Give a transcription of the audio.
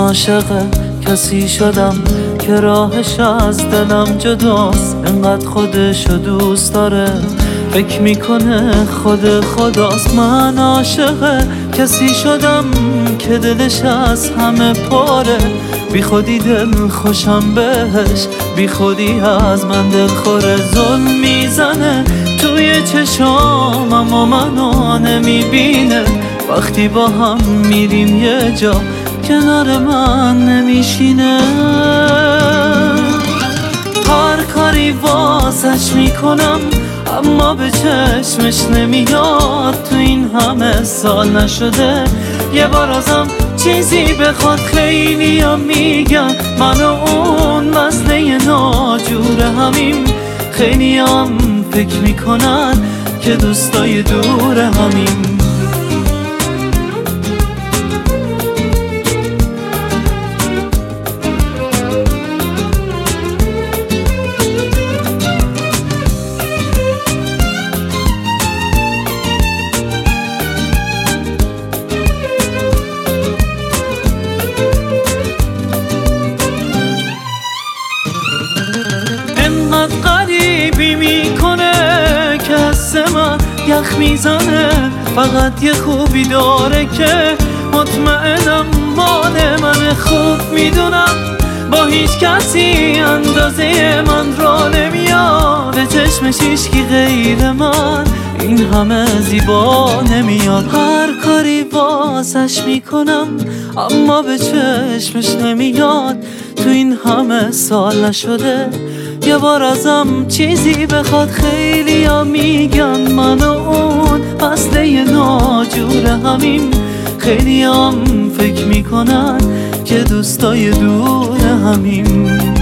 عاشق کسی شدم که راهش از دلم جداست، انقدر خودشو دوست داره فکر میکنه خود خداست. من عاشق کسی شدم که دلش از همه پاره، بی خودی دل خوشم بهش، بی خودی از من دل خوره. ظلم میزنه توی چشام اما منو نمیبینه، وقتی با هم میریم یه جا کنار من نمیشینه. هر کاری واسش میکنم اما به چشمش نمیاد، تو این همه سال نشده یه بار ازم چیزی بخواد. خیلی هم میگن من و اون مسئله ناجور همیم، خیلی هم فکر میکنن که دوستای دور همیم. انقدر غریبی میکنه که حس من یخ میزنه، فقط یه خوبی داره که مطمئنم مال من. خوب میدونم با هیچ کسی اندازه من را نمیاد، به چشمش هیچکی غیر من این همه زیبا نمیاد. هر کاری واسش میکنم اما به چشمش نمیاد، تو این همه سال نشده یه بار ازم چیزی بخواد. خیلی ها میگن من و اون مسئله ناجور همیم، خیلی هم فکر میکنن که دوستای دور همیم.